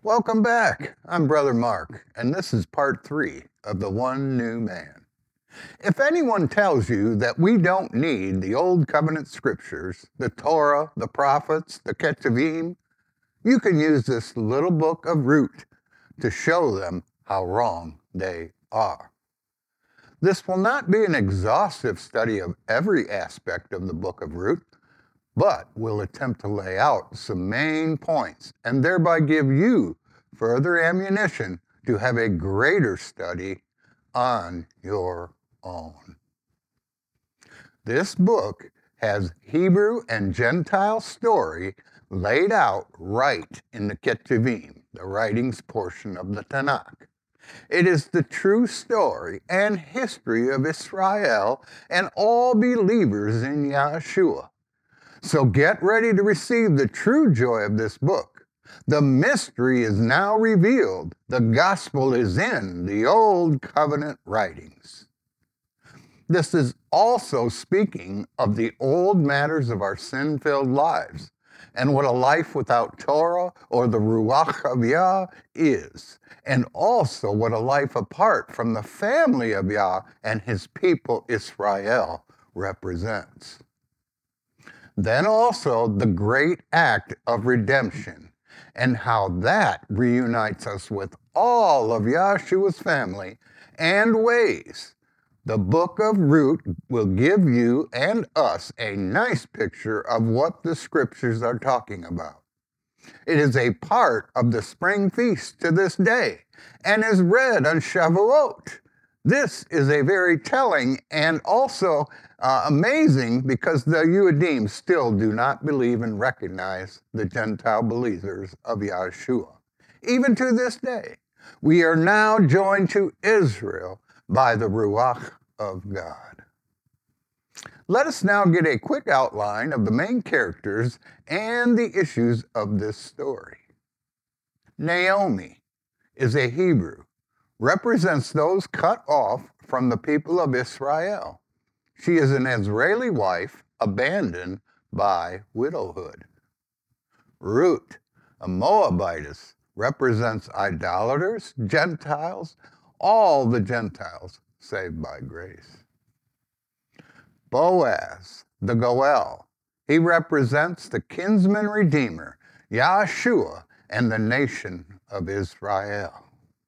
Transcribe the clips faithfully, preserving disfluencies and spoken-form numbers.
Welcome back. I'm Brother Mark, and this is part three of The One New Man. If anyone tells you that we don't need the Old Covenant scriptures, the Torah, the prophets, the Ketuvim, you can use this little book of Ruth to show them how wrong they are. This will not be an exhaustive study of every aspect of the book of Ruth, but we'll attempt to lay out some main points and thereby give you further ammunition to have a greater study on your own. This book has Hebrew and Gentile story laid out right in the Ketuvim, the writings portion of the Tanakh. It is the true story and history of Israel and all believers in Yahshua. So get ready to receive the true joy of this book. The mystery is now revealed. The gospel is in the Old Covenant writings. This is also speaking of the old matters of our sin-filled lives and what a life without Torah or the Ruach of Yah is, and also what a life apart from the family of Yah and his people Israel represents. Then also the great act of redemption and how that reunites us with all of Yahshua's family and ways. The book of Ruth will give you and us a nice picture of what the scriptures are talking about. It is a part of the spring feast to this day and is read on Shavuot. This is a very telling and also uh, amazing because the Yehudim still do not believe and recognize the Gentile believers of Yahshua. Even to this day, we are now joined to Israel by the Ruach of God. Let us now get a quick outline of the main characters and the issues of this story. Naomi is a Hebrew, represents those cut off from the people of Israel. She is an Israeli wife abandoned by widowhood. Ruth, a Moabitess, represents idolaters, Gentiles, all the Gentiles saved by grace. Boaz, the Goel, he represents the kinsman redeemer, Yahshua, and the nation of Israel.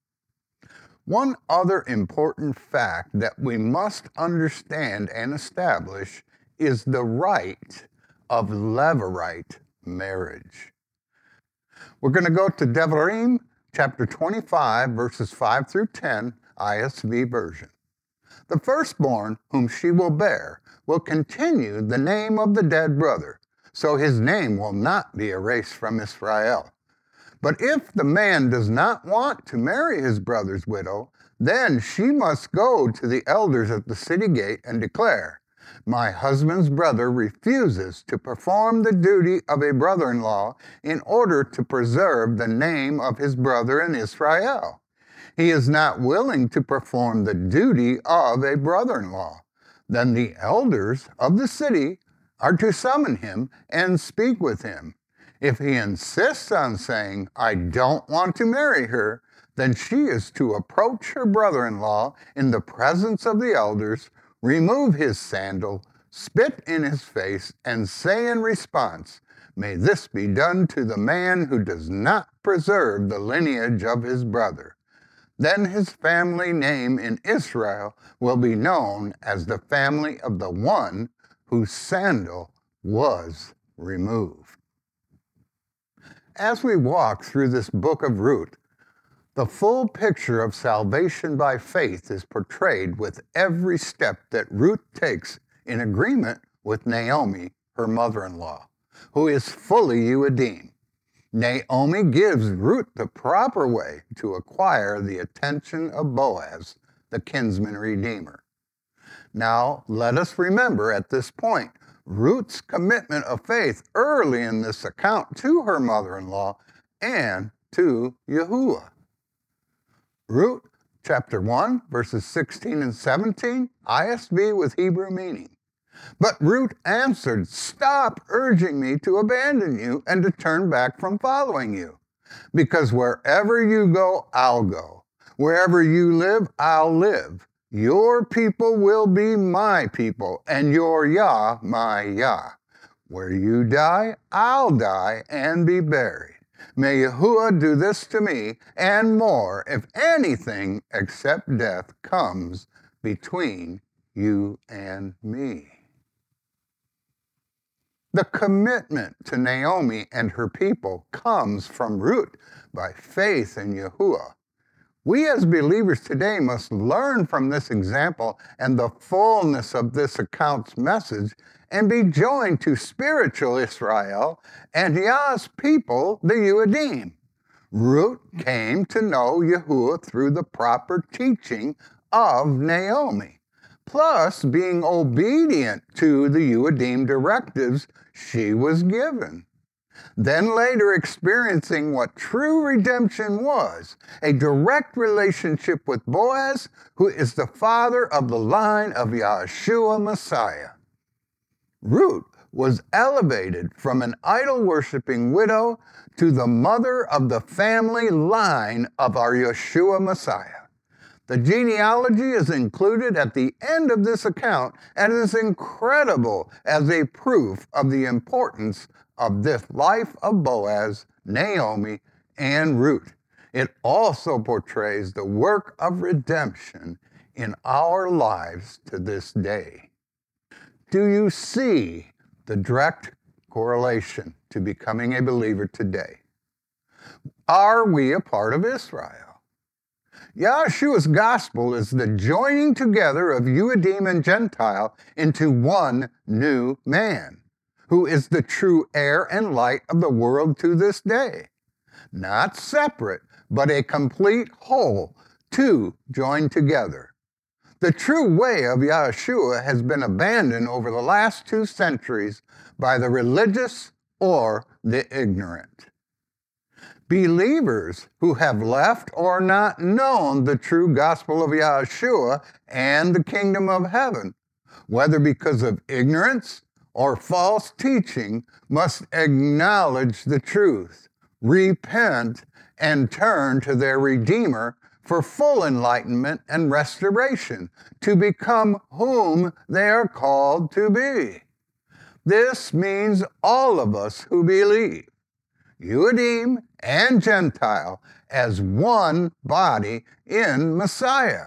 One other important fact that we must understand and establish is the right of levirate marriage. We're going to go to Devarim, chapter twenty-five, verses five through ten, I S V version. The firstborn whom she will bear will continue the name of the dead brother, so his name will not be erased from Israel. But if the man does not want to marry his brother's widow, then she must go to the elders at the city gate and declare, "My husband's brother refuses to perform the duty of a brother-in-law in order to preserve the name of his brother in Israel. He is not willing to perform the duty of a brother-in-law. Then the elders of the city are to summon him and speak with him. If he insists on saying, 'I don't want to marry her,' then she is to approach her brother-in-law in the presence of the elders, remove his sandal, spit in his face, and say in response, 'May this be done to the man who does not preserve the lineage of his brother.' Then his family name in Israel will be known as the family of the one whose sandal was removed." As we walk through this book of Ruth, the full picture of salvation by faith is portrayed with every step that Ruth takes in agreement with Naomi, her mother-in-law, who is fully Yehudim. Naomi gives Ruth the proper way to acquire the attention of Boaz, the kinsman redeemer. Now, let us remember at this point Ruth's commitment of faith early in this account to her mother-in-law and to Yahuwah. Ruth chapter one, verses sixteen and seventeen, I S V with Hebrew meaning. But Ruth answered, "Stop urging me to abandon you and to turn back from following you. Because wherever you go, I'll go. Wherever you live, I'll live. Your people will be my people, and your Yah, my Yah. Where you die, I'll die and be buried. May Yahuwah do this to me, and more, if anything except death comes between you and me. The commitment to Naomi and her people comes from Ruth by faith in Yahuwah. We as believers today must learn from this example and the fullness of this account's message and be joined to spiritual Israel and Yah's people, the Yudim. Ruth came to know Yahuwah through the proper teaching of Naomi, plus being obedient to the Yudim directives she was given. Then later experiencing what true redemption was, a direct relationship with Boaz, who is the father of the line of Yahshua Messiah. Ruth was elevated from an idol-worshiping widow to the mother of the family line of our Yeshua Messiah. The genealogy is included at the end of this account and is incredible as a proof of the importance of this life of Boaz, Naomi, and Ruth. It also portrays the work of redemption in our lives to this day. Do you see the direct correlation to becoming a believer today? Are we a part of Israel? Yahshua's gospel is the joining together of Yudim and Gentile into one new man, who is the true air and light of the world to this day. Not separate, but a complete whole, two joined together. The true way of Yahshua has been abandoned over the last two centuries by the religious or the ignorant. Believers who have left or not known the true gospel of Yahshua and the kingdom of heaven, whether because of ignorance or false teaching, must acknowledge the truth, repent, and turn to their Redeemer for full enlightenment and restoration, to become whom they are called to be. This means all of us who believe, Yudim and Gentile, as one body in Messiah.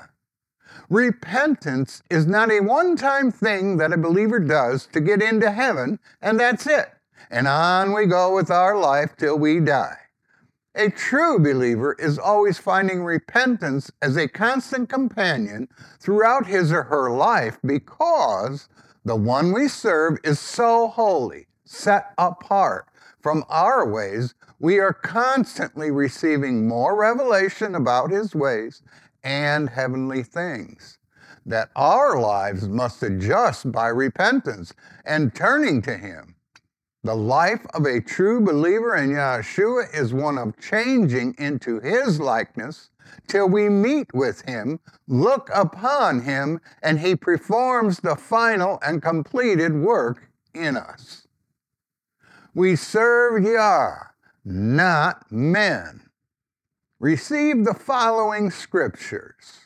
Repentance is not a one-time thing that a believer does to get into heaven, and that's it. And on we go with our life till we die. A true believer is always finding repentance as a constant companion throughout his or her life, because the one we serve is so holy, set apart from our ways. We are constantly receiving more revelation about his ways and heavenly things, that our lives must adjust by repentance and turning to him. The life of a true believer in Yahshua is one of changing into his likeness till we meet with him, look upon him, and he performs the final and completed work in us. We serve Yah, not men. Receive the following scriptures.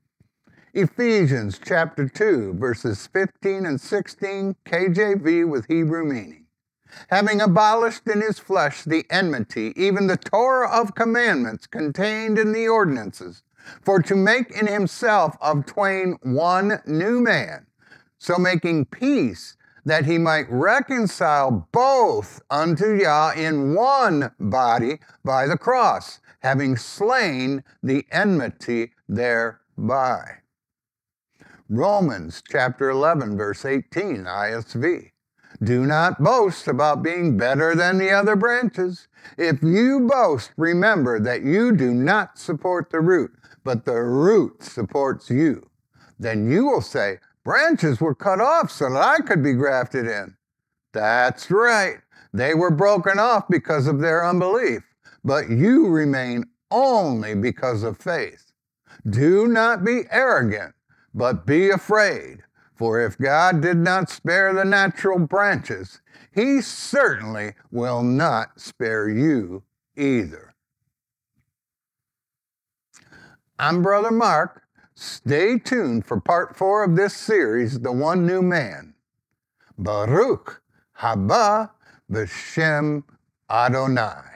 Ephesians chapter two, verses fifteen and sixteen, K J V with Hebrew meaning. Having abolished in his flesh the enmity, even the Torah of commandments contained in the ordinances, for to make in himself of twain one new man, so making peace, that he might reconcile both unto Yah in one body by the cross, having slain the enmity thereby. Romans chapter eleven, verse eighteen, I S V. Do not boast about being better than the other branches. If you boast, remember that you do not support the root, but the root supports you. Then you will say, branches were cut off so that I could be grafted in. That's right. They were broken off because of their unbelief, but you remain only because of faith. Do not be arrogant, but be afraid. For if God did not spare the natural branches, he certainly will not spare you either. I'm Brother Mark. Stay tuned for part four of this series, The One New Man. Baruch haba b'Shem Adonai.